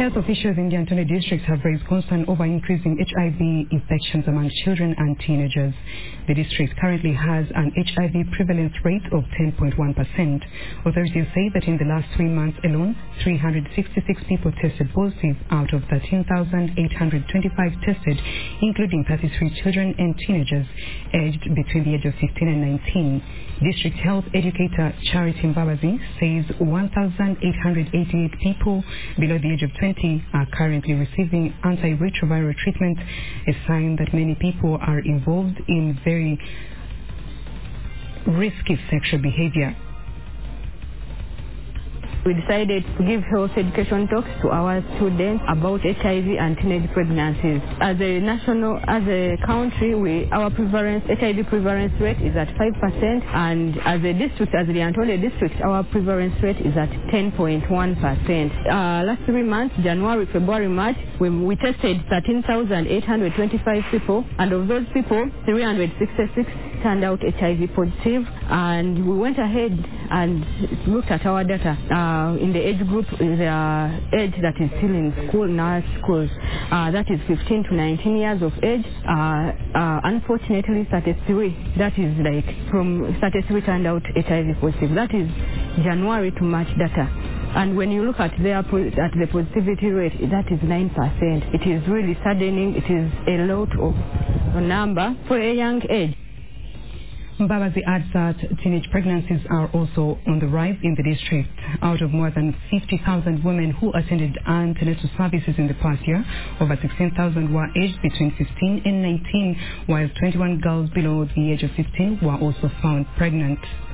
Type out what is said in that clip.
Health officials in the Antony district have raised concern over increasing HIV infections among children and teenagers. The district currently has an HIV prevalence rate of 10.1%. Authorities say that in the last 3 months alone, 366 people tested positive out of 13,825 tested, including 33 children and teenagers aged between the age of 15 and 19. District Health Educator Charity Mbabazi says 1,888 people below the age of 20 are currently receiving antiretroviral treatment, a sign that many people are involved in very risky sexual behavior. We decided to give health education talks to our students about HIV and teenage pregnancies. As a country, our HIV prevalence rate is at 5%, and as a district, as the Antony district, our prevalence rate is at 10.1%. Last 3 months, January, February, March, we tested 13,825 people, and of those people, 366 turned out HIV positive, and we went ahead and looked at our data. In the age group, the age that is still in school, in our schools, that is 15 to 19 years of age. Unfortunately, 33, that is like from 33 turned out HIV positive. That is January to March data. And when you look at the positivity rate, that is 9%. It is really saddening. It is a lot of a number for a young age. Mbabazi adds that teenage pregnancies are also on the rise in the district. Out of more than 50,000 women who attended antenatal services in the past year, over 16,000 were aged between 15 and 19, while 21 girls below the age of 15 were also found pregnant.